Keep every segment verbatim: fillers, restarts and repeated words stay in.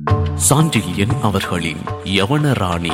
சாண்டில்யன் அவர்களின் யவனராணி.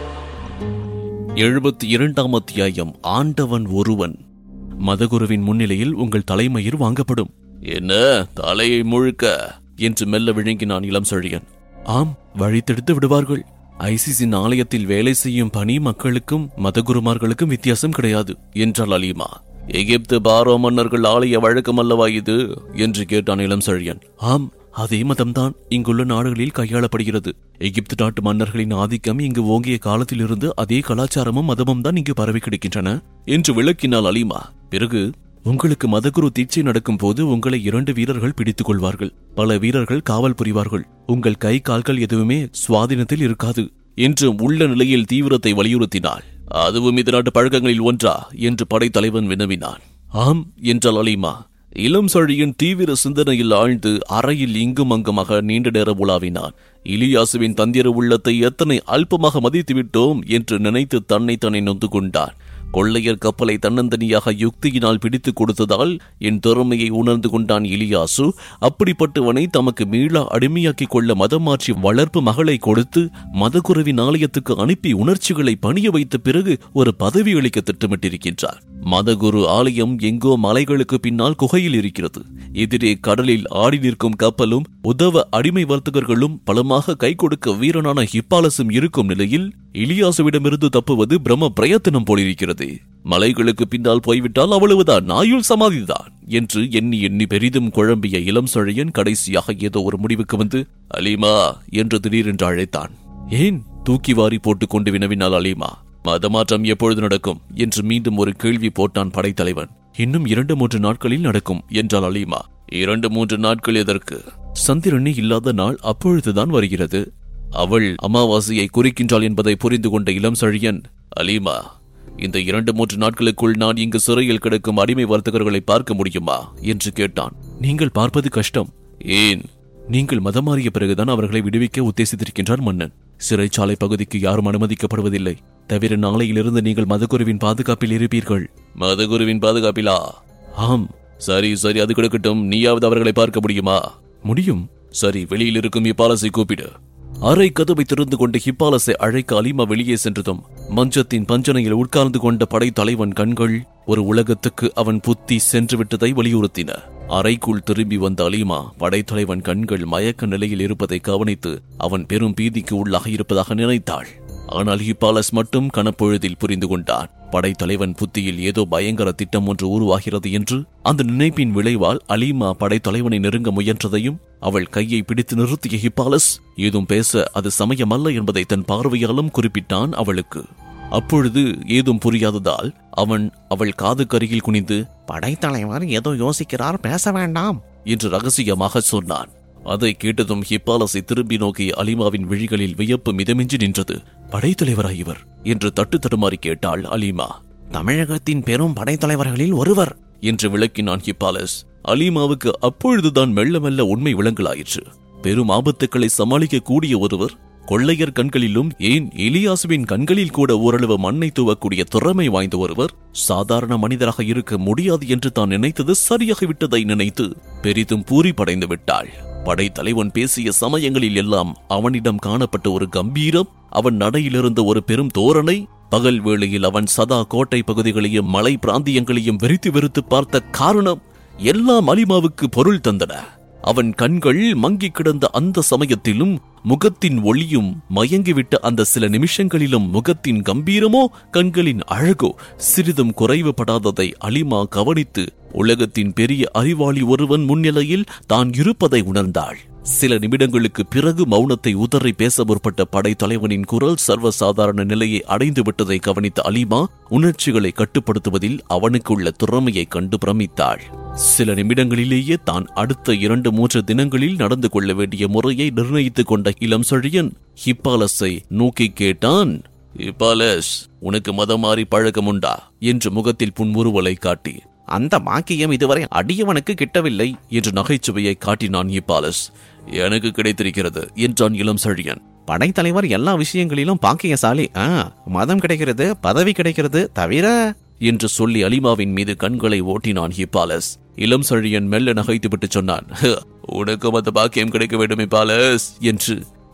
எழுபத்தி இரண்டாம் அத்தியாயம். ஆண்டவன் ஒருவன். மதகுருவின் முன்னிலையில் உங்கள் தலைமயிர் வாங்கப்படும். என்ன தலையை முழுக்க என்று மெல்ல விழுங்கினான் இளம் செழியன். ஆம், வழித்தெடுத்து விடுவார்கள். ஐசிசின் ஆலயத்தில் வேலை செய்யும் பணி மக்களுக்கும் மதகுருமார்களுக்கும் வித்தியாசம் கிடையாது என்றாள் அலீமா. எகிப்து பாரோ மன்னர்கள் ஆலய வழக்கம் அல்லவா இது என்று கேட்டான் இளம் செழியன். ஆம், அதே மதம்தான் இங்குள்ள நாடுகளில் கையாளப்படுகிறது. எகிப்து நாட்டு மன்னர்களின் ஆதிக்கம் இங்கு ஓங்கிய காலத்திலிருந்து அதே கலாச்சாரமும் மதமும் தான் இங்கு பரவி கிடக்கின்றன என்று விளக்கினாள் அலீமா. பிறகு, உங்களுக்கு மதகுரு தீட்சை நடக்கும் போது உங்களை இரண்டு வீரர்கள் பிடித்துக் கொள்வார்கள். பல வீரர்கள் காவல் புரிவார்கள். உங்கள் கை கால்கள் எதுவுமே சுவாதீனத்தில் இருக்காது என்று உள்ள நிலையில் தீவிரத்தை வலியுறுத்தினாள். அதுவும் இது நாட்டு பழக்கங்களில் ஒன்றா என்று படைத்தலைவன் வினவினான். ஆம் என்றாள் அலீமா. இளம் செழியன் தீவிர சிந்தனையில் ஆழ்ந்து அறையில் இங்கும் அங்குமாக நீண்ட நேரம் உலாவினான். இலியாசுவின் தந்திர உள்ளத்தை எத்தனை அல்பமாக மதித்துவிட்டோம் என்று நினைத்து தன்னை தன்னை நொந்து கொண்டான். கொள்ளையர் கப்பலை தன்னந்தனியாக யுக்தியினால் பிடித்துக் கொடுத்ததால் என் திறமையை உணர்ந்து கொண்டான் இலியாசு. அப்படிப்பட்டவனை தமக்கு மீள அடிமையாக்கிக் கொள்ள மதம் மாற்றி வளர்ப்பு மகளை கொடுத்து மதகுருவின் ஆலயத்துக்கு அனுப்பி உணர்ச்சிகளை பணிய வைத்த பிறகு ஒரு பதவி அளிக்க திட்டமிட்டிருக்கின்றார். மதகுரு ஆலயம் எங்கோ மலைகளுக்கு பின்னால் குகையில் இருக்கிறது. எதிரே கடலில் ஆடி நிற்கும் கப்பலும் உதவ அடிமை வர்த்தகர்களும் பலமாக கை கொடுக்க வீரனான ஹிப்பாலசும் இருக்கும் நிலையில் இலியாசுவிடமிருந்து தப்புவது பிரம்ம பிரயத்தனம் போலிருக்கிறது. மலைகளுக்கு பின்னால் போய்விட்டால் அவ்வளவுதான், நாயுள் சமாதிதான் என்று எண்ணி எண்ணி பெரிதும் குழம்பிய இளம் செழியன் கடைசியாக ஏதோ ஒரு முடிவுக்கு வந்து, அலீமா என்று திடீரென்று அழைத்தான். ஏன்? தூக்கி வாரி போட்டுக் கொண்டு வினவினாள் அலீமா. மதமாற்றம் எப்பொழுது நடக்கும் என்று மீண்டும் ஒரு கேள்வி போட்டான் படைத்தலைவன். இன்னும் இரண்டு மூன்று நாட்களில் நடக்கும் என்றாள் அலீமா. இரண்டு மூன்று நாட்கள் எதற்கு? சந்திரனே இல்லாத நாள் அப்பொழுதுதான் வருகிறது. அவள் அமாவாசையை குறிக்கின்றாள் என்பதை புரிந்து கொண்ட இளம் செழியன், அலீமா, இந்த இரண்டு மூன்று நாட்களுக்குள் நான் இங்கு சிறையில் கிடக்கும் அடிமை வர்த்தகர்களை பார்க்க முடியுமா என்று கேட்டான். நீங்கள் பார்ப்பது கஷ்டம். ஏன்? நீங்கள் மதம் மாறிய பிறகுதான் அவர்களை விடுவிக்க உத்தேசித்திருக்கின்றார் மன்னன். சிறைச்சாலை பகுதிக்கு யாரும் அனுமதிக்கப்படுவதில்லை. தவிர நாளையிலிருந்து நீங்கள் மதகுருவின் பாதுகாப்பில் இருப்பீர்கள். மதகுருவின் பாதுகாப்பிலா? ஆம். சரி சரி, அது கிடக்கட்டும். நீயாவது அவர்களை பார்க்க முடியுமா? முடியும். சரி, வெளியில் இருக்கும் ஹிப்பாலஸை கூப்பிடு. அறை கதவை திறந்து கொண்டு ஹிப்பாலஸை அழைக்க அலீமா வெளியே சென்றதும் மஞ்சத்தின் பஞ்சனையில் உட்கார்ந்து கொண்ட படைத்தலைவன் கண்கள் ஒரு உலகத்துக்கு அவன் புத்தி சென்று விட்டதை வலியுறுத்தின. அறைக்குள் திரும்பி வந்த அலீமா படைத்தலைவன் கண்கள் மயக்க நிலையில் இருப்பதை கவனித்து அவன் பெரும் பீதிக்கு உள்ளாக இருப்பதாக நினைத்தாள். ஆனால் ஹிப்பாலஸ் மட்டும் கனப்பொழுதில் புரிந்து கொண்டான். படைத்தலைவன் புத்தியில் ஏதோ பயங்கர திட்டம் ஒன்று உருவாகிறது என்று. அந்த நினைப்பின் விளைவால் அலீமா படைத்தலைவனை நெருங்க முயன்றதையும் அவள் கையை பிடித்து நிறுத்திய ஹிப்பாலஸ் ஏதும் பேச அது சமயமல்ல என்பதை தன் பார்வையாலும் குறிப்பிட்டான் அவளுக்கு. அப்பொழுது ஏதும் புரியாததால் அவன் அவள் காதுக்கருகில் குனிந்து, படைத்தலைவர் ஏதோ யோசிக்கிறார், பேச வேண்டாம் என்று ரகசியமாக சொன்னான். அதை கேட்டதும் ஹிப்பாலஸை திரும்பி நோக்கி அலீமாவின் விழிகளில் வியப்பு மிதமின்றி நின்றது. படைத்தலைவரா இவர் என்று தட்டு தடுமாறி கேட்டாள் அலீமா. தமிழகத்தின் பெரும் படைத்தலைவர்களில் ஒருவர் என்று விளக்கினான் ஹிப்பாலஸ். அலீமாவுக்கு அப்பொழுதுதான் மெல்ல மெல்ல உண்மை விளங்கலாயிற்று. பெரும் ஆபத்துக்களை சமாளிக்க கூடிய ஒருவர், கொள்ளையர் கண்களிலும் ஏன் எலியாசுவின் கண்களில் கூட ஓரளவு மண்ணை தூவக்கூடிய திறமை வாய்ந்த ஒருவர் சாதாரண மனிதராக இருக்க முடியாது என்று தான் நினைத்தது சரியாகிவிட்டதை நினைத்து பெரிதும் பூரி படைந்து விட்டாள். படைத்தலைவன் பேசிய சமயங்களில் எல்லாம் அவனிடம் காணப்பட்ட ஒரு கம்பீரம், அவன் நடையிலிருந்த ஒரு பெரும் தோரணை, பகல் வேளையில் அவன் சதா கோட்டை பகுதிகளையும் மலை பிராந்தியங்களையும் வெறித்து வெறுத்து பார்த்த காரணம் எல்லாம் அலீமாவுக்கு பொருள் தந்தன. அவன் கண்கள் மங்கி கிடந்த அந்த சமயத்திலும் முகத்தின் ஒளியும் மயங்கிவிட்ட அந்த சில நிமிஷங்களிலும் முகத்தின் கம்பீரமோ கண்களின் அழகோ சிறிதும் குறைவுபடாததை அலீமா கவனித்து உலகத்தின் பெரிய அறிவாளி ஒருவன் முன்னிலையில் தான் இருப்பதை உணர்ந்தாள். சில நிமிடங்களுக்கு பிறகு மௌனத்தை உதறி பேச முற்பட்ட படைத்தலைவனின் குரல் சர்வசாதாரண நிலையை அடைந்து விட்டதை கவனித்த அலீமா உணர்ச்சிகளை கட்டுப்படுத்துவதில் அவனுக்குள்ள திறமையை கண்டு பிரமித்தாள். சில நிமிடங்களிலேயே தான் அடுத்த இரண்டு மூன்று தினங்களில் நடந்து கொள்ள வேண்டிய முறையை நிர்ணயித்துக் கொண்ட இளம் செழியன் ஹிப்பாலஸை நோக்கி கேட்டான். ஹிப்பாலஸ், உனக்கு மதம் மாறி பழக்கம் உண்டா என்று முகத்தில் புன்முறுவலை காட்டி, அந்த பாக்கியம் இதுவரை அடியவனுக்கு கிட்டவில்லை என்று நகைச்சுவையை காட்டினான் ஹிப்பாலஸ். எனக்கு கிடைத்திருக்கிறது என்றான் இளம் செழியன். படைத்தலைவர் எல்லா விஷயங்களிலும் பாக்கியசாலி. ஆ, மதம் கிடைக்கிறது, பதவி கிடைக்கிறது தவிர என்று சொல்லி அலீமாவின் மீது கண்களை ஓட்டினான் ஹிப்பாலஸ். இளம் செழியன் மெல்ல நகைத்துவிட்டு சொன்னான், உனக்கும் அந்த பாக்கியம் கிடைக்க வேண்டும் ஹிப்பாலஸ் என்று.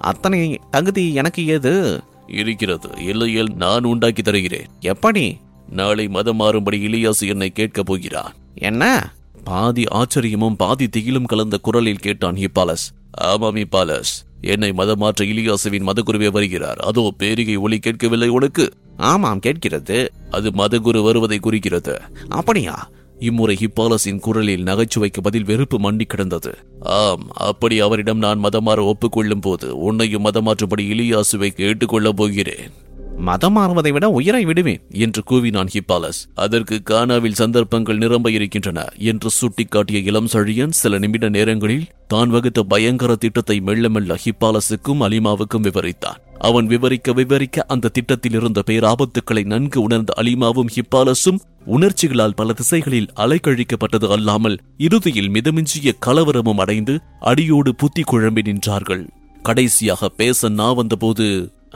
அத்தனை தகுதி எனக்கு ஏது? இருக்கிறது, இல்லையேல் நான் உண்டாக்கி தருகிறேன். எப்படி? நாளை மதம் மாறும்படி இலியாசு என்னை கேட்கப் போகிறான். என்ன? பாதி ஆச்சரியமும் பாதி திகிலும் கலந்த குரலில் கேட்டான் ஹிப்பாலஸ். ஆமாம் ஹிப்பாலஸ், என்னை மதம் மாற்ற இலியாசுவின் மதகுருவே வருகிறார். அதோ பேரிகை ஒலி கேட்கவில்லை உனக்கு? ஆமாம், கேட்கிறது. அது மதகுரு வருவதை குறிக்கிறது. அப்படியா? இம்முறை ஹிப்பாலஸின் குரலில் நகைச்சுவைக்கு பதில் வெறுப்பு மண்டி கிடந்தது. ஆம், அப்படி அவரிடம் நான் மதமாற ஒப்புக்கொள்ளும் போது உன்னையும் மதமாற்றும்படி இலியாசுவை கேட்டுக்கொள்ளப் போகிறேன். மதம் மாறுவதை விட உயிரை விடுவேன் என்று கூவினான் ஹிப்பாலஸ். அதற்கு கானாவில் சந்தர்ப்பங்கள் நிரம்ப இருக்கின்றன என்று சுட்டிக்காட்டிய இளம் சழியன் சில நிமிட நேரங்களில் தான் வகுத்த பயங்கர திட்டத்தை மெல்ல மெல்ல ஹிப்பாலஸுக்கும் அலிமாவுக்கும் விவரித்தான். அவன் விவரிக்க விவரிக்க அந்த திட்டத்தில் இருந்த பேராபத்துக்களை நன்கு உணர்ந்த அலிமாவும் ஹிப்பாலஸும் உணர்ச்சிகளால் பல திசைகளில் அலைக்கழிக்கப்பட்டது அல்லாமல் இறுதியில் மிதமிஞ்சிய கலவரமும் அடைந்து அடியோடு புத்தி குழம்பி நின்றார்கள். கடைசியாக பேச நா வந்தபோது,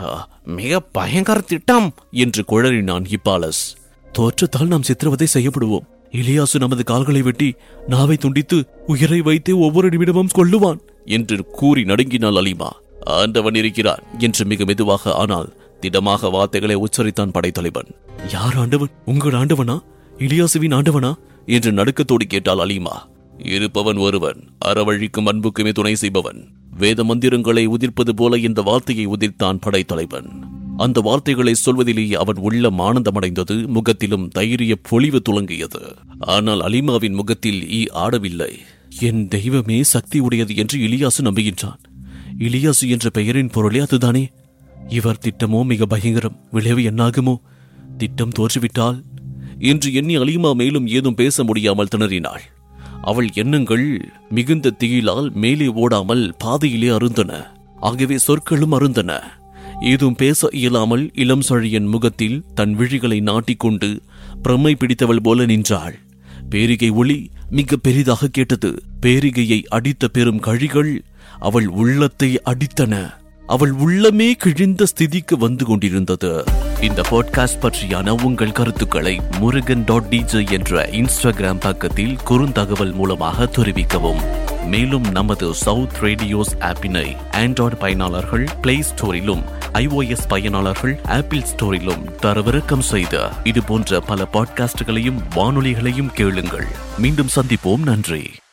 மிக பயங்கர திட்டம் என்று குழறினான் ஹிப்பாலஸ். தோற்றத்தால் நாம் சித்திரவதை செய்யப்படுவோம். இலியாசு நமது கால்களை வெட்டி நாவை துண்டித்து உயிரை வைத்து ஒவ்வொரு நிமிடமும் கொள்ளுவான் என்று கூறி நடுங்கினாள் அலிமா. ஆண்டவன் இருக்கிறான் என்று மிக மெதுவாக ஆனால் திடமாக வார்த்தைகளை உச்சரித்தான் படைத்தலைவன். யார் ஆண்டவன்? உங்கள் ஆண்டவனா? இலியாசுவின் ஆண்டவனா என்று நடுக்கத்தோடு கேட்டாள் அலிமா. இருப்பவன் ஒருவன், அறவழிக்கும் அன்புக்குமே துணை செய்பவன். வேத மந்திரங்களை உதிர்ப்பது போல இந்த வார்த்தையை உதிர்த்தான் படைத்தலைவன். அந்த வார்த்தைகளை சொல்வதிலேயே அவன் உள்ளம் ஆனந்தமடைந்தது. முகத்திலும் தைரிய பொலிவு துலங்கியது. ஆனால் அலிமாவின் முகத்தில் ஈ ஆடவில்லை. என் தெய்வமே சக்தி உடையது என்று இலியாசு நம்புகின்றான். இலியாசு என்ற பெயரின் பொருளே அதுதானே? இவர் திட்டமோ மிக பயங்கரம். விளைவு என்னாகுமோ? திட்டம் தோற்றுவிட்டால் என்று எண்ணி அலிமா மேலும் ஏதும் பேச முடியாமல் திணறினாள். அவள் எண்ணங்கள் மிகுந்த திகிலால் மேலே ஓடாமல் பாதையிலே அருந்தன. ஆகவே சொற்களும் அருந்தன. ஏதும் பேச இயலாமல் இளம் சழியன் முகத்தில் தன் விழிகளை நாட்டிக்கொண்டு பிரமை பிடித்தவள் போல நின்றாள். பேரிகை ஒளி மிக பெரிதாக கேட்டது. பேரிகையை அடித்த பெரும் கழிகள் அவள் உள்ளத்தை அடித்தன. அவள் உள்ளமே கிழிந்த ஸ்திதிக்கு வந்து கொண்டிருந்தது. இந்த பாட்காஸ்ட் பற்றியான உங்கள் கருத்துக்களை முருகன் டாட் டிஜே என்ற இன்ஸ்டாகிராம் பக்கத்தில் குறுந்தகவல் மூலமாக தெரிவிக்கவும். மேலும் நமது சவுத் ரேடியோஸ் ஆப்பினை ஆண்ட்ராய்டு பயனாளர்கள் பிளே ஸ்டோரிலும் ஐஓஎஸ் பயனாளர்கள் ஆப்பிள் ஸ்டோரிலும் தரவிறக்கம் செய்த இது போன்ற பல பாட்காஸ்டுகளையும் வானொலிகளையும் கேளுங்கள். மீண்டும் சந்திப்போம். நன்றி.